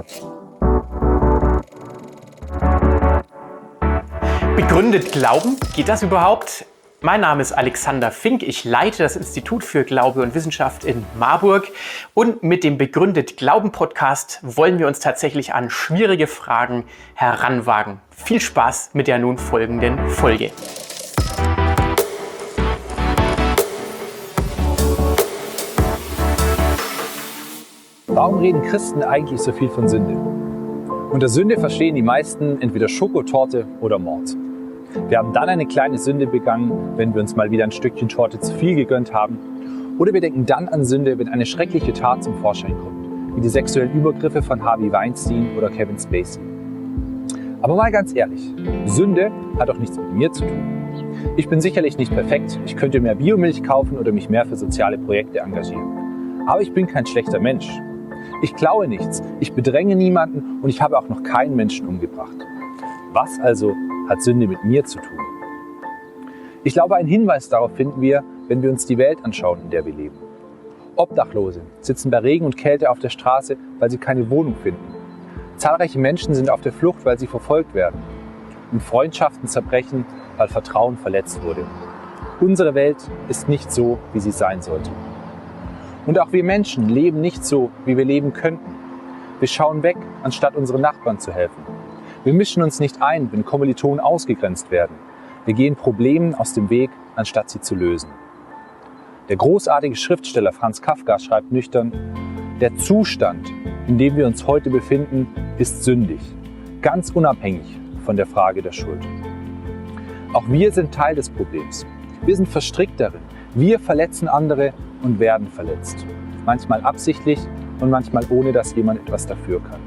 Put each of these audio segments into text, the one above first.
Gott. Begründet Glauben? Geht das überhaupt? Mein Name ist Alexander Fink, ich leite das Institut für Glaube und Wissenschaft in Marburg und mit dem Begründet Glauben Podcast wollen wir uns tatsächlich an schwierige Fragen heranwagen. Viel Spaß mit der nun folgenden Folge. Warum reden Christen eigentlich so viel von Sünde? Unter Sünde verstehen die meisten entweder Schokotorte oder Mord. Wir haben dann eine kleine Sünde begangen, wenn wir uns mal wieder ein Stückchen Torte zu viel gegönnt haben. Oder wir denken dann an Sünde, wenn eine schreckliche Tat zum Vorschein kommt, wie die sexuellen Übergriffe von Harvey Weinstein oder Kevin Spacey. Aber mal ganz ehrlich, Sünde hat doch nichts mit mir zu tun. Ich bin sicherlich nicht perfekt, ich könnte mehr Biomilch kaufen oder mich mehr für soziale Projekte engagieren. Aber ich bin kein schlechter Mensch. Ich klaue nichts, ich bedränge niemanden und ich habe auch noch keinen Menschen umgebracht. Was also hat Sünde mit mir zu tun? Ich glaube, einen Hinweis darauf finden wir, wenn wir uns die Welt anschauen, in der wir leben. Obdachlose sitzen bei Regen und Kälte auf der Straße, weil sie keine Wohnung finden. Zahlreiche Menschen sind auf der Flucht, weil sie verfolgt werden. Und Freundschaften zerbrechen, weil Vertrauen verletzt wurde. Unsere Welt ist nicht so, wie sie sein sollte. Und auch wir Menschen leben nicht so, wie wir leben könnten. Wir schauen weg, anstatt unseren Nachbarn zu helfen. Wir mischen uns nicht ein, wenn Kommilitonen ausgegrenzt werden. Wir gehen Problemen aus dem Weg, anstatt sie zu lösen. Der großartige Schriftsteller Franz Kafka schreibt nüchtern: Der Zustand, in dem wir uns heute befinden, ist sündig, ganz unabhängig von der Frage der Schuld. Auch wir sind Teil des Problems. Wir sind verstrickt darin. Wir verletzen andere und werden verletzt. Manchmal absichtlich und manchmal ohne, dass jemand etwas dafür kann.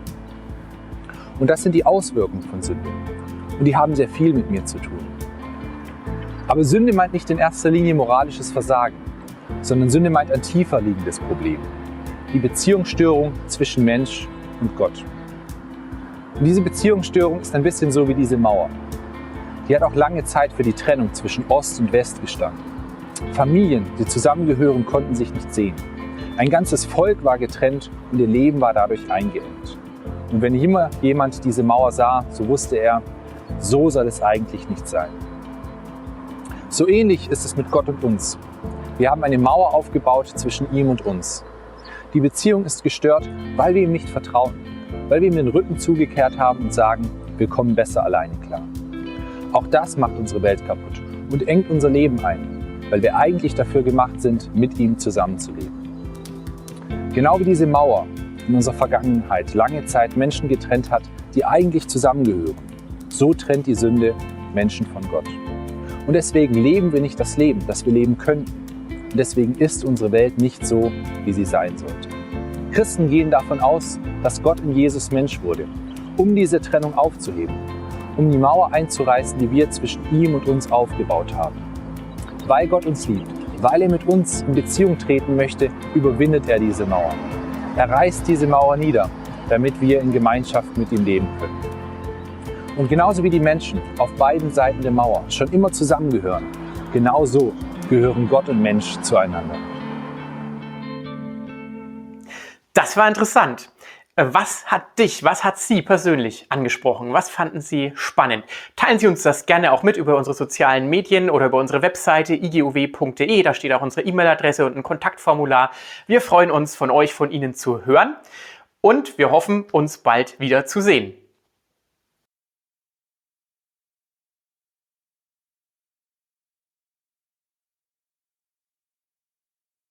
Und das sind die Auswirkungen von Sünde. Und die haben sehr viel mit mir zu tun. Aber Sünde meint nicht in erster Linie moralisches Versagen, sondern Sünde meint ein tiefer liegendes Problem. Die Beziehungsstörung zwischen Mensch und Gott. Und diese Beziehungsstörung ist ein bisschen so wie diese Mauer. Die hat auch lange Zeit für die Trennung zwischen Ost und West gestanden. Familien, die zusammengehören, konnten sich nicht sehen. Ein ganzes Volk war getrennt und ihr Leben war dadurch eingeengt. Und wenn immer jemand diese Mauer sah, so wusste er, so soll es eigentlich nicht sein. So ähnlich ist es mit Gott und uns. Wir haben eine Mauer aufgebaut zwischen ihm und uns. Die Beziehung ist gestört, weil wir ihm nicht vertrauen, weil wir ihm den Rücken zugekehrt haben und sagen, wir kommen besser alleine klar. Auch das macht unsere Welt kaputt und engt unser Leben ein, weil wir eigentlich dafür gemacht sind, mit ihm zusammenzuleben. Genau wie diese Mauer in unserer Vergangenheit lange Zeit Menschen getrennt hat, die eigentlich zusammengehören. So trennt die Sünde Menschen von Gott. Und deswegen leben wir nicht das Leben, das wir leben könnten. Und deswegen ist unsere Welt nicht so, wie sie sein sollte. Christen gehen davon aus, dass Gott in Jesus Mensch wurde, um diese Trennung aufzuheben, um die Mauer einzureißen, die wir zwischen ihm und uns aufgebaut haben. Weil Gott uns liebt, weil er mit uns in Beziehung treten möchte, überwindet er diese Mauer. Er reißt diese Mauer nieder, damit wir in Gemeinschaft mit ihm leben können. Und genauso wie die Menschen auf beiden Seiten der Mauer schon immer zusammengehören, genauso gehören Gott und Mensch zueinander. Das war interessant. Was hat Sie persönlich angesprochen? Was fanden Sie spannend? Teilen Sie uns das gerne auch mit über unsere sozialen Medien oder über unsere Webseite iguw.de. Da steht auch unsere E-Mail-Adresse und ein Kontaktformular. Wir freuen uns, von Ihnen zu hören und wir hoffen, uns bald wieder zu sehen.